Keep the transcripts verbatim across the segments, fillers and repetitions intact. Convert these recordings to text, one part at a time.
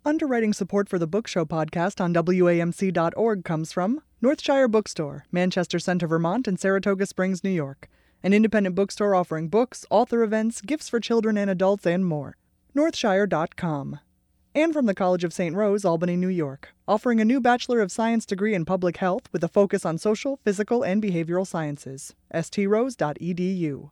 Underwriting support for the Book Show podcast on W A M C dot org comes from Northshire Bookstore, Manchester Center, Vermont, and Saratoga Springs, New York. An independent bookstore offering books, author events, gifts for children and adults, and more. Northshire dot com. And from the College of Saint Rose, Albany, New York, offering a new Bachelor of Science degree in Public Health with a focus on social, physical, and behavioral sciences. S T rose dot E D U.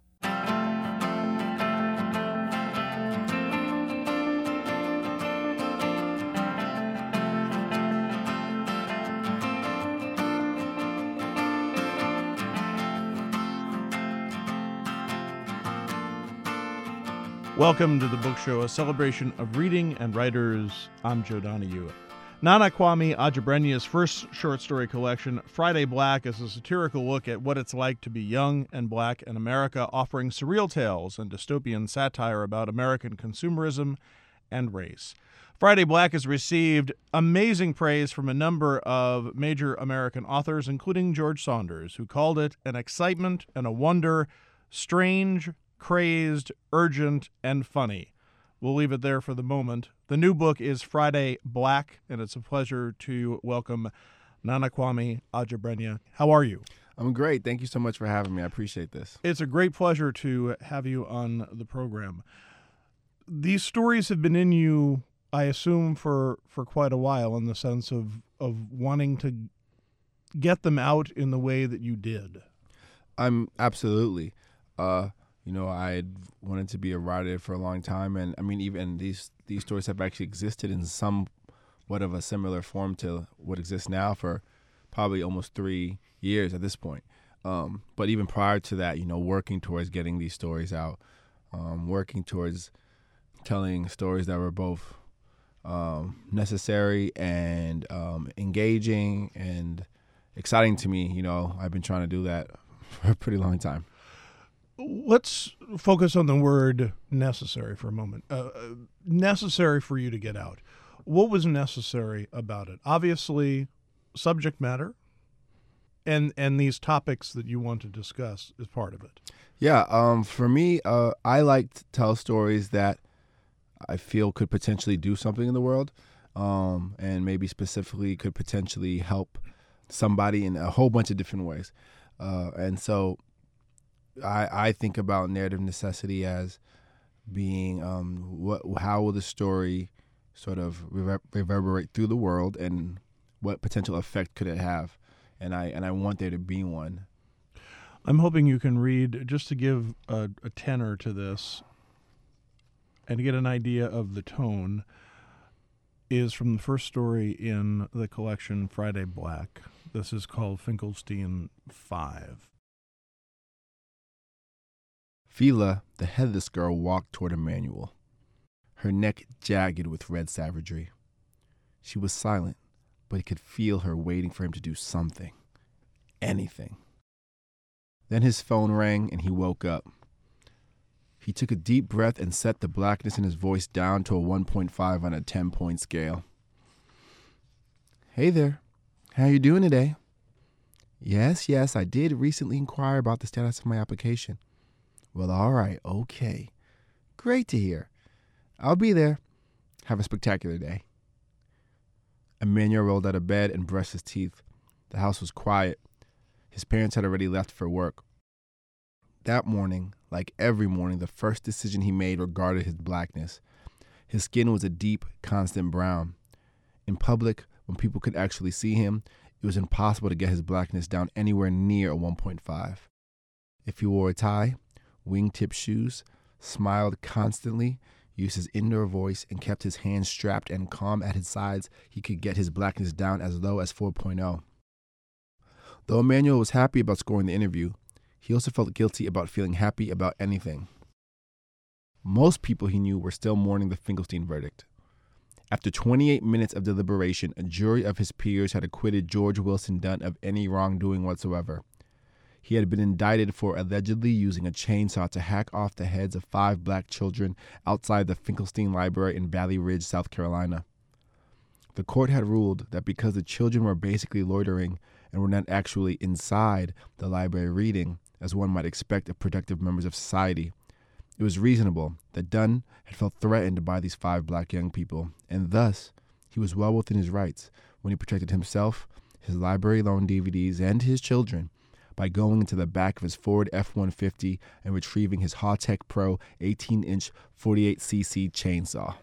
Welcome to the Book Show, a celebration of reading and writers. I'm Joe Donahue. Nana Kwame Adjei-Brenyah's first short story collection, Friday Black, is a satirical look at what it's like to be young and black in America, offering surreal tales and dystopian satire about American consumerism and race. Friday Black has received amazing praise from a number of major American authors, including George Saunders, who called it an excitement and a wonder, strange, crazed, urgent, and funny. We'll leave it there for the moment. The new book is Friday Black, and it's a pleasure to welcome Nana Kwame Adjei-Brenyah. How are you? I'm great. Thank you so much for having me. I appreciate this. It's a great pleasure to have you on the program. These stories have been in you, I assume, for, for quite a while, in the sense of, of wanting to get them out in the way that you did. I'm absolutely. Uh, You know, I had wanted to be a writer for a long time, and I mean, even these these stories have actually existed in somewhat of a similar form to what exists now for probably almost three years at this point. Um, but even prior to that, you know, working towards getting these stories out, um, working towards telling stories that were both um, necessary and um, engaging and exciting to me. You know, I've been trying to do that for a pretty long time. Let's focus on the word necessary for a moment. Uh, necessary for you to get out. What was necessary about it? Obviously, subject matter and and these topics that you want to discuss is part of it. Yeah, um, for me, uh, I like to tell stories that I feel could potentially do something in the world, um, and maybe specifically could potentially help somebody in a whole bunch of different ways. Uh, and so I, I think about narrative necessity as being um, what how will the story sort of rever- reverberate through the world, and what potential effect could it have, and I and I want there to be one. I'm hoping you can read, just to give a, a tenor to this and to get an idea of the tone, is from the first story in the collection, Friday Black. This is called Finkelstein five. Fila, the headless girl, walked toward Emmanuel, her neck jagged with red savagery. She was silent, but he could feel her waiting for him to do something. Anything. Then his phone rang and he woke up. He took a deep breath and set the blackness in his voice down to a one point five on a ten-point scale. Hey there. How you doing today? Yes, yes, I did recently inquire about the status of my application. Well, all right, okay. Great to hear. I'll be there. Have a spectacular day. Emmanuel rolled out of bed and brushed his teeth. The house was quiet. His parents had already left for work. That morning, like every morning, the first decision he made regarded his blackness. His skin was a deep, constant brown. In public, when people could actually see him, it was impossible to get his blackness down anywhere near a one point five. If he wore a tie, wingtip shoes, smiled constantly, used his indoor voice, and kept his hands strapped and calm at his sides, he could get his blackness down as low as four point oh. Though Emmanuel was happy about scoring the interview, he also felt guilty about feeling happy about anything. Most people he knew were still mourning the Finkelstein verdict. After twenty-eight minutes of deliberation, a jury of his peers had acquitted George Wilson Dunn of any wrongdoing whatsoever. He had been indicted for allegedly using a chainsaw to hack off the heads of five black children outside the Finkelstein Library in Valley Ridge, South Carolina. The court had ruled that because the children were basically loitering and were not actually inside the library reading, as one might expect of productive members of society, it was reasonable that Dunn had felt threatened by these five black young people, and thus He was well within his rights when he protected himself, his library-loaned D V Ds, and his children by going into the back of his Ford F one fifty and retrieving his Hawtech Pro eighteen-inch forty-eight c c chainsaw.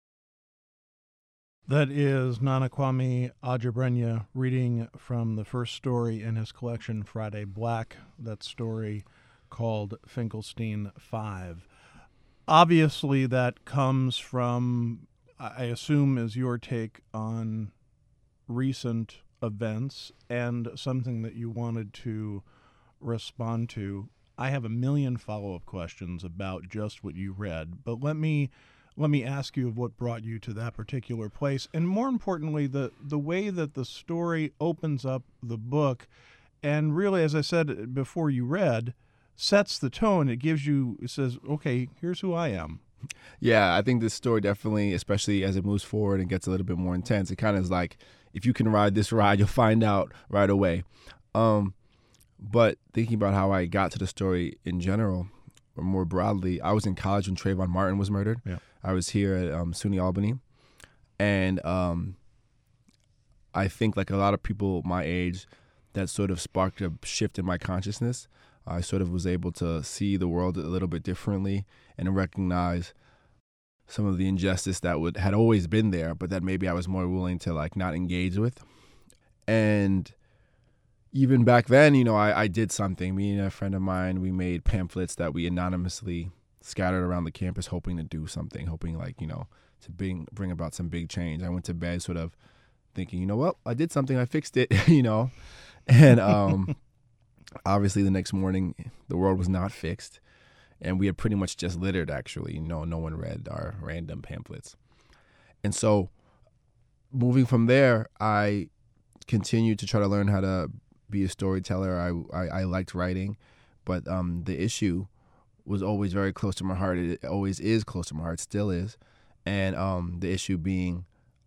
That is Nanakwame Adjei-Brenyah reading from the first story in his collection, Friday Black, that story called Finkelstein five. Obviously, that comes from, I assume, is your take on recent events and something that you wanted to respond to. I have a million follow-up questions about just what you read, but let me let me ask you of what brought you to that particular place, and more importantly, the the way that the story opens up the book, and really, as I said before you read, sets the tone. It gives you, it says, okay, here's who I am. Yeah, I think this story definitely, especially as it moves forward and gets a little bit more intense, it kind of is like, if you can ride this ride, you'll find out right away. Um, but thinking about how I got to the story in general, or more broadly, I was in college when Trayvon Martin was murdered. Yeah. I was here at um, SUNY Albany. And um, I think like a lot of people my age, that sort of sparked a shift in my consciousness. I sort of was able to see the world a little bit differently and recognize some of the injustice that would had always been there, but that maybe I was more willing to like not engage with. And even back then, you know, I, I did something. Me and a friend of mine, we made pamphlets that we anonymously scattered around the campus, hoping to do something, hoping like, you know, to bring bring about some big change. I went to bed sort of thinking, you know, well, I did something, I fixed it, you know, and um, obviously the next morning the world was not fixed. And we had pretty much just littered, actually. You know, no one read our random pamphlets. And so moving from there, I continued to try to learn how to be a storyteller. I, I, I liked writing, but um, the issue was always very close to my heart. It always is close to my heart, still is. And um, the issue being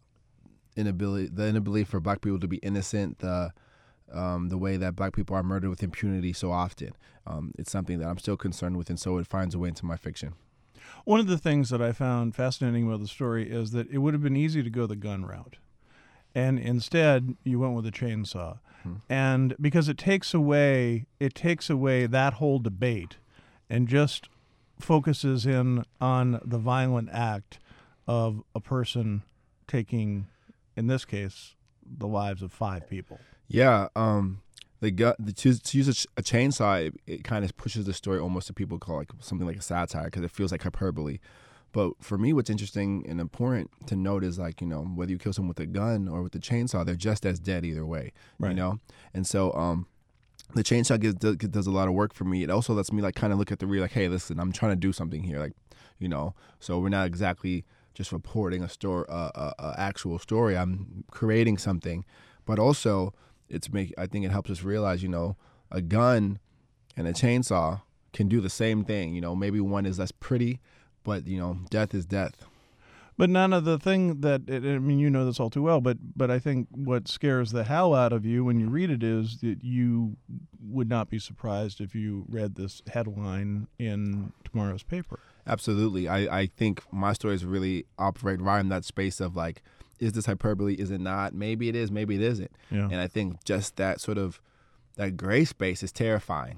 inability, the inability for Black people to be innocent, the Um, the way that Black people are murdered with impunity so often. Um, it's something that I'm still concerned with, and so it finds a way into my fiction. One of the things that I found fascinating about the story is that it would have been easy to go the gun route. And instead, you went with a chainsaw. Hmm. And because it takes away, it takes away that whole debate and just focuses in on the violent act of a person taking, in this case, the lives of five people. Yeah, um, the gu- the, to, to use a, ch- a chainsaw, it, it kind of pushes the story almost to people call like something like a satire because it feels like hyperbole. But for me, what's interesting and important to note is like, you know, whether you kill someone with a gun or with a chainsaw, they're just as dead either way, right. You know? And so um, the chainsaw gives, does, does a lot of work for me. It also lets me like kind of look at the real, like, hey, listen, I'm trying to do something here, like, you know, so we're not exactly just reporting a story, uh, a, a actual story. I'm creating something, but also it's make. I think it helps us realize, you know, a gun and a chainsaw can do the same thing. You know, maybe one is less pretty, but you know, death is death. But none of the thing that, I mean, you know this all too well, but but I think what scares the hell out of you when you read it is that you would not be surprised if you read this headline in tomorrow's paper. Absolutely. I, I think my stories really operate right in that space of like, is this hyperbole? Is it not? Maybe it is, maybe it isn't. Yeah. And I think just that sort of, that gray space is terrifying.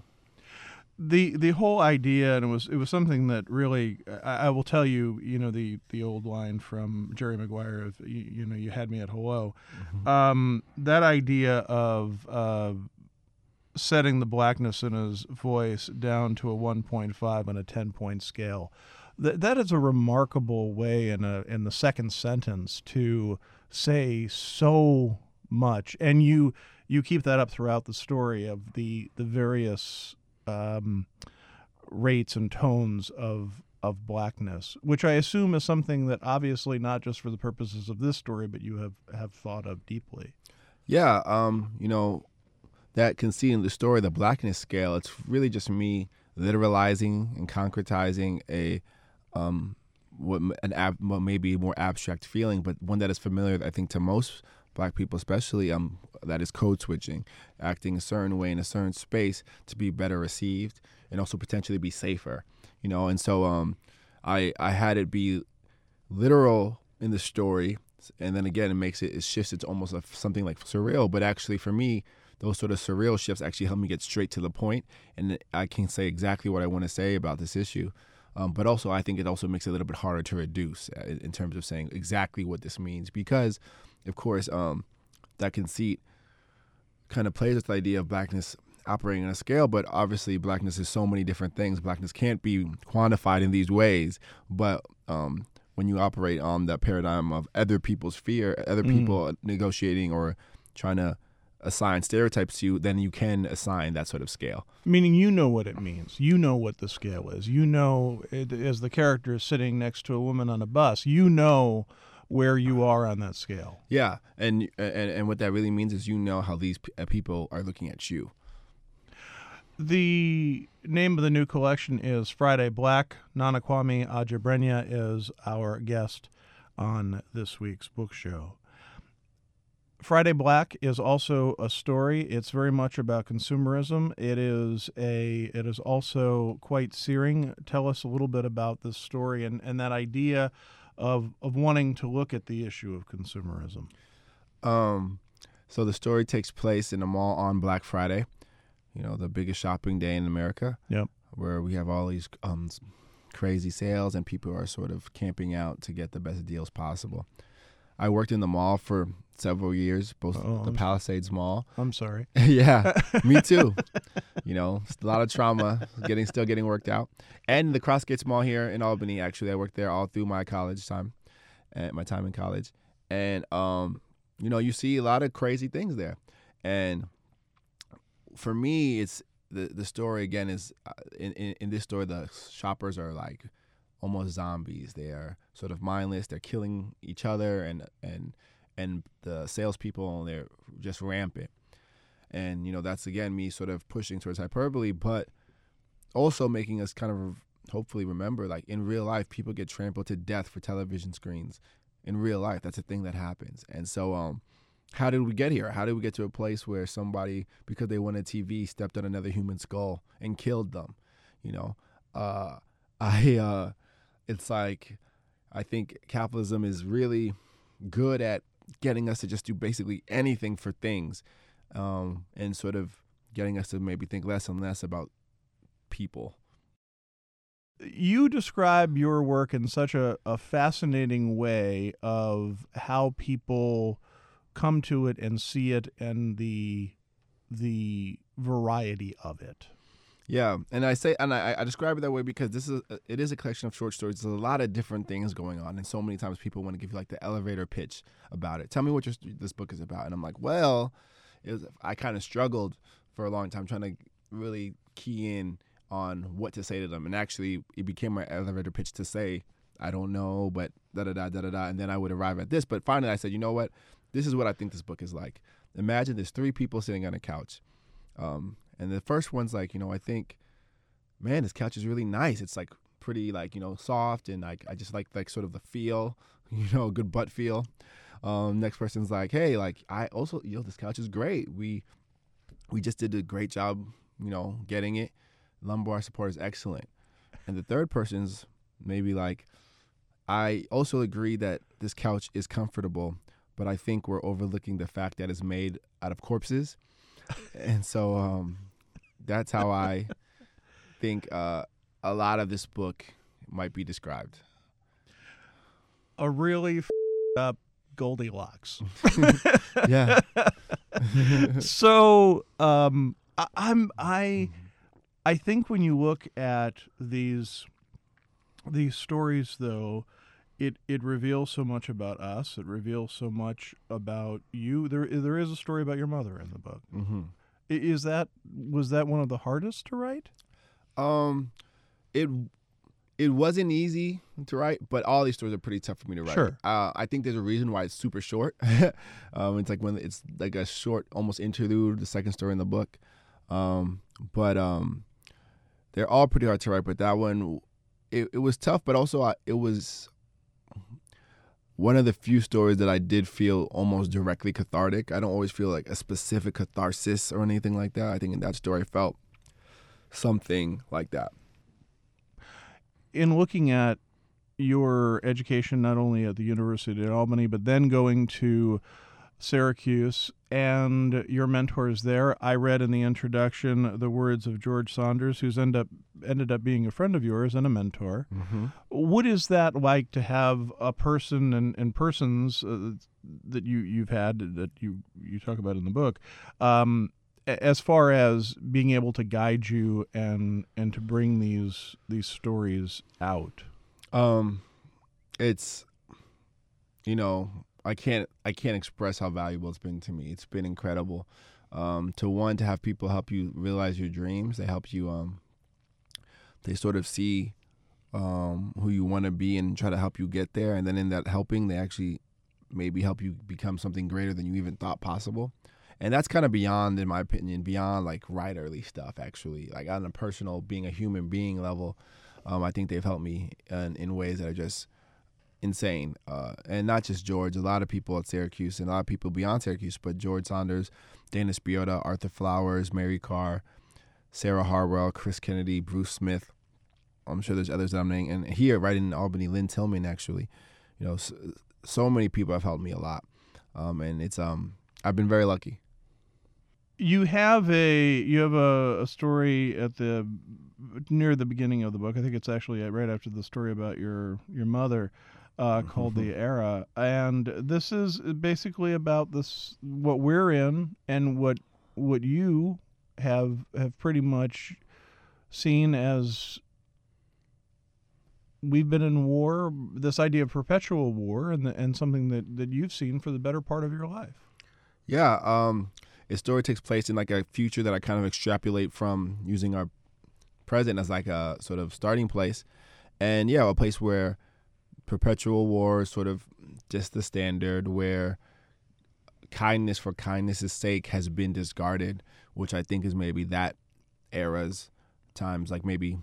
The the whole idea, and it was it was something that really, I, I will tell you, you know, the, the old line from Jerry Maguire of, you, you know, you had me at hello. Mm-hmm. Um, that idea of uh, setting the blackness in his voice down to a one point five on a ten-point scale, that that is a remarkable way in a in the second sentence to say so much, and you you keep that up throughout the story of the the various Um, rates and tones of of blackness, which I assume is something that obviously not just for the purposes of this story, but you have, have thought of deeply. Yeah, um, you know, that conceit in the story, the blackness scale, it's really just me literalizing and concretizing a um, what an ab- what may be a more abstract feeling, but one that is familiar, I think, to most Black people, especially, um, that is code switching, acting a certain way in a certain space to be better received and also potentially be safer, you know. And so, um, I I had it be literal in the story, And then again, it makes it, it shifts it to almost like something like surreal. But actually, for me, those sort of surreal shifts actually help me get straight to the point, and I can say exactly what I want to say about this issue. Um, but also, I think it also makes it a little bit harder to reduce in, in terms of saying exactly what this means, because, of course, um, that conceit kind of plays with the idea of blackness operating on a scale, but obviously blackness is so many different things. Blackness can't be quantified in these ways, but um, when you operate on the paradigm of other people's fear, other people mm. negotiating or trying to assign stereotypes to you, then you can assign that sort of scale. Meaning you know what it means. You know what the scale is. You know, it, as the character is sitting next to a woman on a bus, you know where you are on that scale. Yeah, and and, and what that really means is you know how these p- people are looking at you. The name of the new collection is Friday Black. Nana Kwame Adjei-Brenyah is our guest on this week's book show. Friday Black is also a story. It's very much about consumerism. It is a. It is also quite searing. Tell us a little bit about this story and, and that idea of of wanting to look at the issue of consumerism. Um, so the story takes place in a mall on Black Friday. You know, the biggest shopping day in America. Yep. Where we have all these um, crazy sales and people are sort of camping out to get the best deals possible. I worked in the mall for several years, both oh, the I'm Palisades Mall. I'm sorry. Yeah, me too. You know, a lot of trauma, getting still getting worked out. And the Crossgates Mall here in Albany, actually, I worked there all through my college time, and my time in college. And, um, you know, you see a lot of crazy things there. And for me, it's the, the story, again, is uh, in, in, in this story, the shoppers are like almost zombies. They are sort of mindless. They're killing each other, and and and the salespeople, they're just rampant. And you know, that's again me sort of pushing towards hyperbole, but also making us kind of hopefully remember, like in real life, people get trampled to death for television screens. In real life, that's a thing that happens. And so, um, how did we get here? How did we get to a place where somebody, because they wanted T V, stepped on another human skull and killed them? You know, uh, I. Uh, It's like, I think capitalism is really good at getting us to just do basically anything for things, um, and sort of getting us to maybe think less and less about people. You describe your work in such a, a fascinating way of how people come to it and see it and the the variety of it. Yeah, and I say, and I, I describe it that way because this is a, it is a collection of short stories. There's a lot of different things going on, and so many times people want to give you like the elevator pitch about it. Tell me what your, this book is about, and I'm like, well, it was, I kind of struggled for a long time trying to really key in on what to say to them, and actually, it became my elevator pitch to say, I don't know, but da da da da da da, and then I would arrive at this. But finally, I said, you know what? This is what I think this book is like. Imagine there's three people sitting on a couch. Um, And the first one's like, you know, I think, man, this couch is really nice. It's like pretty, like, you know, soft, and like I just like like sort of the feel, you know, good butt feel. Um, next person's like, hey, like I also, you know, this couch is great. We we just did a great job, you know, getting it. Lumbar support is excellent. And the third person's maybe like, I also agree that this couch is comfortable, but I think we're overlooking the fact that it's made out of corpses. And so um, that's how I think uh, a lot of this book might be described. A really f***ed up Goldilocks. Yeah. So um, I, I'm I I think when you look at these these stories, though, it it reveals so much about us. It reveals so much about you. There there is a story about your mother in the book. Mm-hmm. Is that was that one of the hardest to write? Um, it it wasn't easy to write, but all these stories are pretty tough for me to write. Sure. Uh, I think there's a reason why it's super short. um, it's like when it's like a short, almost interlude, the second story in the book. Um, but um, they're all pretty hard to write. But that one, it it was tough, but also I, it was one of the few stories that I did feel almost directly cathartic. I don't always feel like a specific catharsis or anything like that. I think in that story I felt something like that. In looking at your education not only at the University of Albany, but then going to Syracuse and your mentors there. I read in the introduction the words of George Saunders, who's end up ended up being a friend of yours and a mentor. Mm-hmm. What is that like to have a person and, and persons uh, that you, you've had that you, you talk about in the book, um, as far as being able to guide you and and to bring these these stories out? Um, it's, you know, I can't I can't express how valuable it's been to me. It's been incredible. Um, to one, to have people help you realize your dreams. They help you. Um, they sort of see um, who you want to be and try to help you get there. And then in that helping, they actually maybe help you become something greater than you even thought possible. And that's kind of beyond, in my opinion, beyond like writerly stuff. Actually, like on a personal, being a human being level, um, I think they've helped me in, in ways that are just insane. Uh, and not just George, a lot of people at Syracuse and a lot of people beyond Syracuse, but George Saunders, Dana Spiotta, Arthur Flowers, Mary Carr, Sarah Harwell, Chris Kennedy, Bruce Smith. I'm sure there's others that I'm naming. And here, right in Albany, Lynn Tillman, actually. You know, so, so many people have helped me a lot. Um, and it's um, I've been very lucky. You have a you have a, a story at the near the beginning of the book. I think it's actually right after the story about your your mother, uh, called The Era, and this is basically about this what we're in and what what you have have pretty much seen as we've been in war. This idea of perpetual war, and the, and something that, that you've seen for the better part of your life. Yeah. Um. Its story takes place in like a future that I kind of extrapolate from using our present as like a sort of starting place. And yeah, a place where perpetual war is sort of just the standard, where kindness for kindness' sake has been discarded, which I think is maybe that era's times, like maybe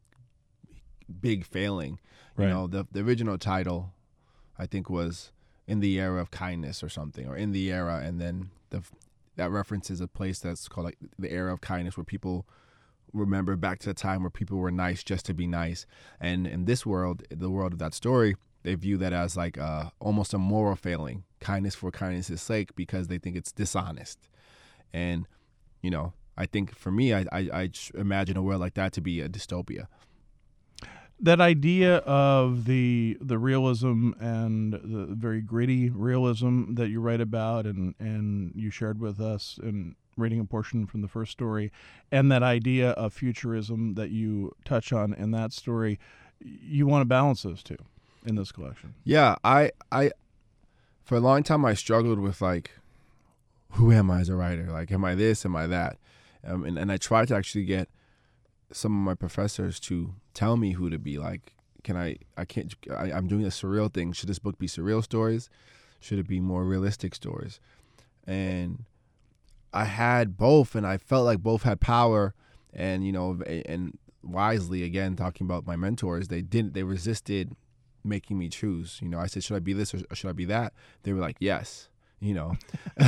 big failing. Right. You know, the, the original title, I think, was In the Era of Kindness or something, or In the Era, and then the that references a place that's called like the Era of Kindness, where people remember back to the time where people were nice just to be nice. And in this world, the world of that story, they view that as like uh, almost a moral failing, kindness for kindness' sake, because they think it's dishonest. And, you know, I think for me, I, I, I imagine a world like that to be a dystopia. That idea of the the realism and the very gritty realism that you write about and, and you shared with us in reading a portion from the first story, and that idea of futurism that you touch on in that story, you want to balance those two in this collection. Yeah, I, I for a long time I struggled with like, who am I as a writer? Like, am I this? Am I that? Um, and, and I tried to actually get some of my professors to tell me who to be. Like, can I, I can't, I, I'm doing a surreal thing. Should this book be surreal stories? Should it be more realistic stories? And I had both, and I felt like both had power. And, you know, and wisely, again, talking about my mentors, they didn't, they resisted making me choose. You know, I said, should I be this or should I be that? They were like, yes, you know.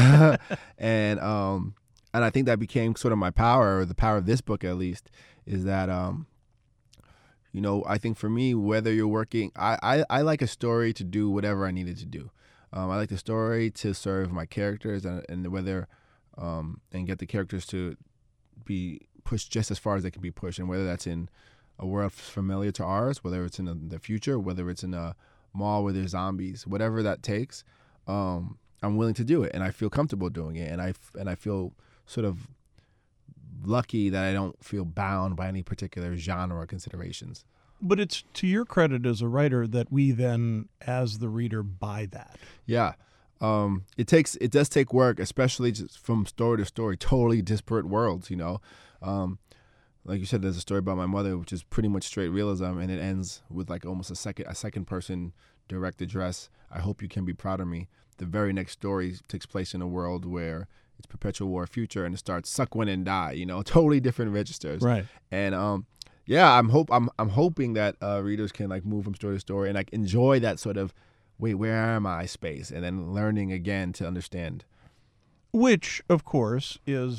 and, um, and I think that became sort of my power, or the power of this book at least, is that, um, you know, I think for me, whether you're working, I, I, I like a story to do whatever I needed to do. Um, I like the story to serve my characters, and, and whether, um, and get the characters to be pushed just as far as they can be pushed. And whether that's in a world familiar to ours, whether it's in a, the future, whether it's in a mall where there's zombies, whatever that takes, um, I'm willing to do it, and I feel comfortable doing it. And I, and I feel sort of lucky that I don't feel bound by any particular genre considerations. But it's to your credit as a writer that we then, as the reader, buy that. Yeah. Um, it takes, it does take work, especially just from story to story, totally disparate worlds, you know. Um, like you said, there's a story about my mother, which is pretty much straight realism, and it ends with like almost a second, a second person direct address. I hope you can be proud of me. The very next story takes place in a world where it's perpetual war future, and it starts suck, win, and die. You know, totally different registers. Right. And um, yeah, I'm hope I'm I'm hoping that uh, readers can like move from story to story and like enjoy that sort of wait, where am I space, and then learning again to understand. Which, of course, is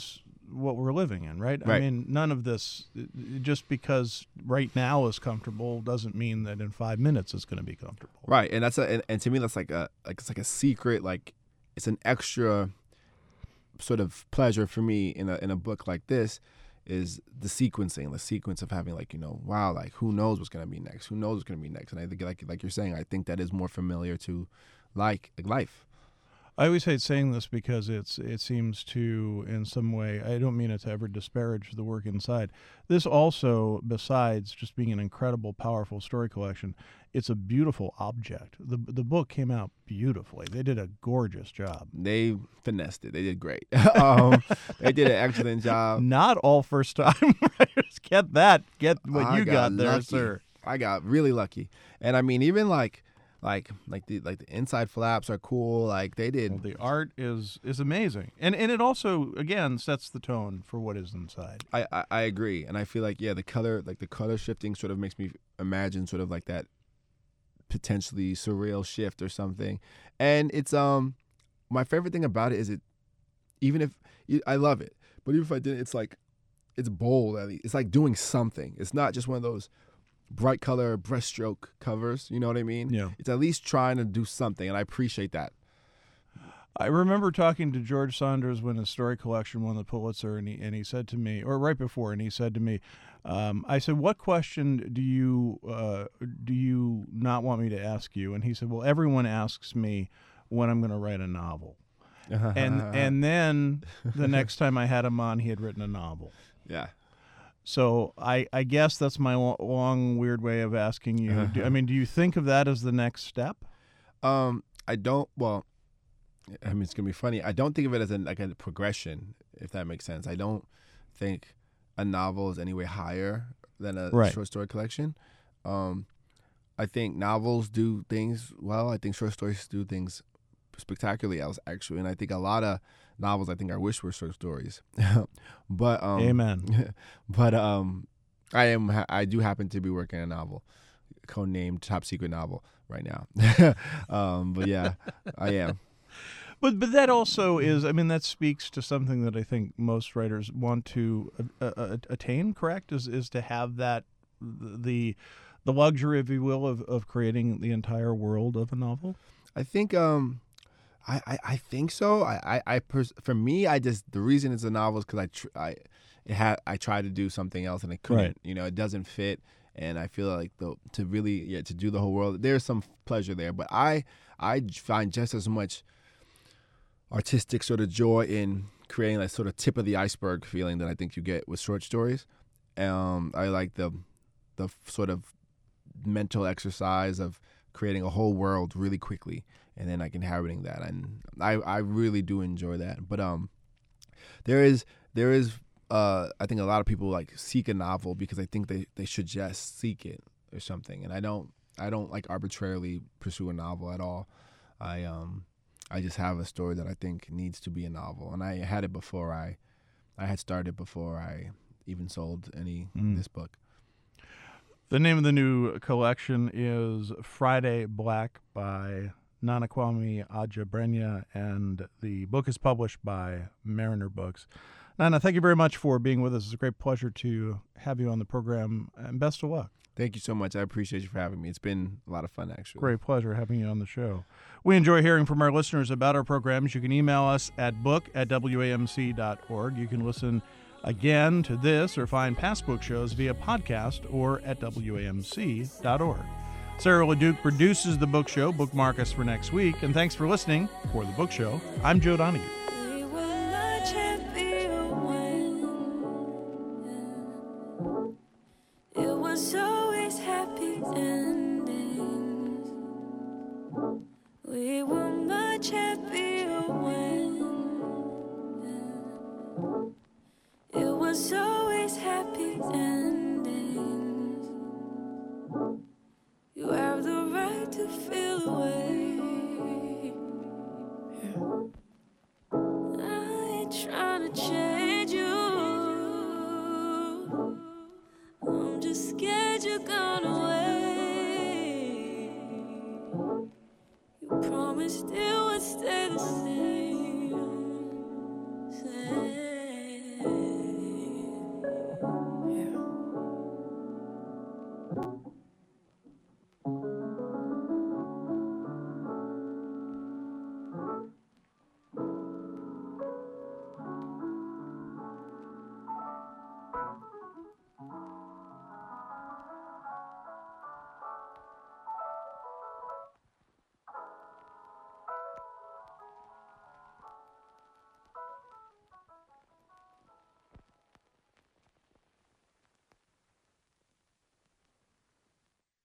what we're living in, right? Right. I mean, none of this, just because right now is comfortable doesn't mean that in five minutes it's going to be comfortable. Right, and that's a and, and to me that's like a like it's like a secret, like it's an extra sort of pleasure for me in a in a book like this is the sequencing, the sequence of having like, you know, wow, like who knows what's gonna be next? Who knows what's gonna be next? And I think like like you're saying, I think that is more familiar to like, like life. I always hate saying this because it's it seems to, in some way, I don't mean it to ever disparage the work inside. This also, besides just being an incredible, powerful story collection, it's a beautiful object. The the book came out beautifully. They did a gorgeous job. They finessed it. They did great. um, they did an excellent job. Not all first-time writers get that. Get what I you got, got there, lucky. sir. I got really lucky, and I mean even like. Like like the like the inside flaps are cool. Like they did. Well, the art is is amazing, and and it also again sets the tone for what is inside. I, I I agree, and I feel like yeah, the color like the color shifting sort of makes me imagine sort of like that potentially surreal shift or something. And it's um my favorite thing about it is it even if I love it, but even if I didn't, it's like it's bold. At least. It's like doing something. It's not just one of those bright color brushstroke covers, you know what I mean? Yeah. It's at least trying to do something, and I appreciate that. I remember talking to George Saunders when his story collection won the Pulitzer, and he and he said to me, or right before, and he said to me, um, I said, "What question do you uh, do you not want me to ask you?" And he said, "Well, everyone asks me when I'm going to write a novel." and and then the next time I had him on, he had written a novel. Yeah. So I, I guess that's my lo- long, weird way of asking you. Do, I mean, do you think of that as the next step? Um, I don't. Well, I mean, it's gonna be funny. I don't think of it as a, like a progression, if that makes sense. I don't think a novel is any way higher than a Right. short story collection. Um, I think novels do things well. I think short stories do things spectacularly else, actually. And I think a lot of novels, I think, I wish were short stories. but um, Amen. But um, I am. I do happen to be working on a novel, codenamed Top Secret Novel, right now. um, but yeah, I am. But but that also is, I mean, that speaks to something that I think most writers want to uh, uh, attain. Correct? Is is to have that the the luxury, if you will, of, of creating the entire world of a novel. I think. Um, I, I, I think so. I I, I pers- for me, I just the reason it's a novel is because I tr- I it had I tried to do something else and it couldn't. Right. You know, it doesn't fit, and I feel like the to really yeah to do the whole world, there's some pleasure there. But I I find just as much artistic sort of joy in creating that sort of tip of the iceberg feeling that I think you get with short stories. Um, I like the the sort of mental exercise of creating a whole world really quickly and then like inhabiting that, and I, I really do enjoy that. But um, there is there is uh, I think a lot of people like seek a novel because I think they, they should just seek it or something, and I don't I don't like arbitrarily pursue a novel at all. I um I just have a story that I think needs to be a novel, and I had it before I I had started before I even sold any Mm. this book. The name of the new collection is Friday Black by Nana Kwame Adjei-Brenyah, and the book is published by Mariner Books. Nana, thank you very much for being with us. It's a great pleasure to have you on the program, and best of luck. Thank you so much. I appreciate you for having me. It's been a lot of fun, actually. Great pleasure having you on the show. We enjoy hearing from our listeners about our programs. You can email us at book at W A M C dot org. You can listen again to this or find past book shows via podcast or at W A M C dot org. Sarah LeDuc produces The Book Show. Bookmark us for next week. And thanks for listening. For The Book Show, I'm Joe Donahue. We were much happier when it was always happy endings. We were much happier when it was always happy endings. You have the right to feel away. I ain't trying to change.